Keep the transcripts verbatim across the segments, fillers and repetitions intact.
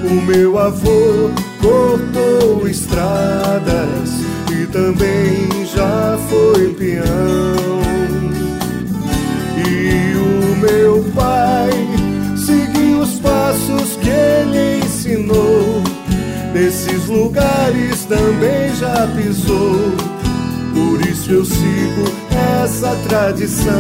O meu avô cortou estradas e também já foi peão. E o meu pai seguiu os passos que ele ensinou. Nesses lugares também já pisou. Por isso eu sigo essa tradição.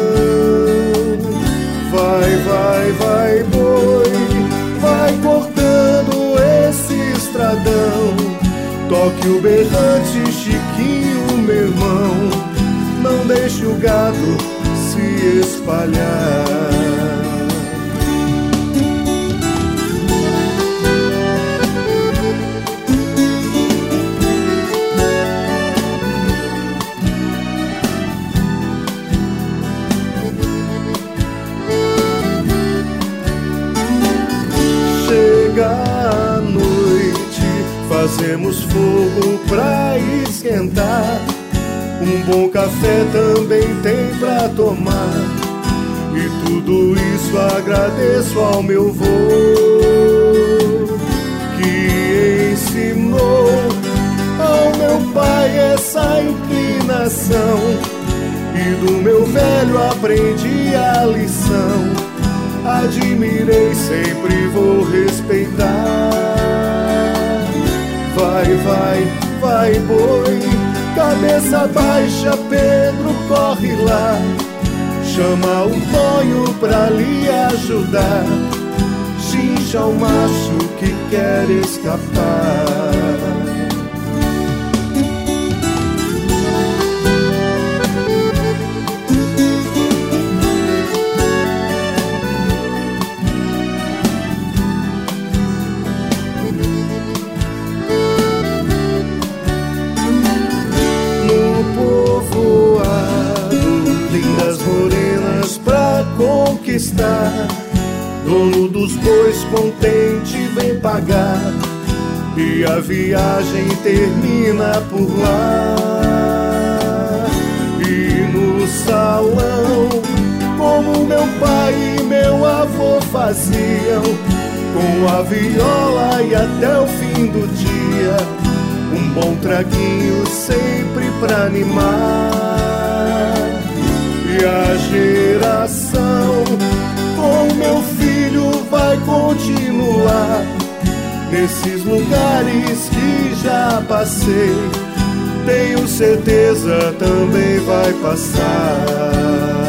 Vai, vai, vai, boi, vai cortando esse estradão. Toque o berrante, Chiquinho, meu irmão. Não deixe o gado se espalhar. À noite fazemos fogo pra esquentar. Um bom café também tem pra tomar. E tudo isso agradeço ao meu vô, que ensinou ao meu pai essa inclinação. E do meu velho aprendi a lição. Admirei, sempre vou respeitar. Vai, vai, vai, boi, cabeça baixa, Pedro, corre lá. Chama o Tonho pra lhe ajudar. Chincha o macho que quer escapar. Conquistar, dono dos bois contente vem pagar. E a viagem termina por lá. E no salão, como meu pai e meu avô faziam, com a viola e até o fim do dia, um bom traguinho sempre pra animar. E a geração com meu filho vai continuar nesses lugares que já passei. Tenho certeza também vai passar.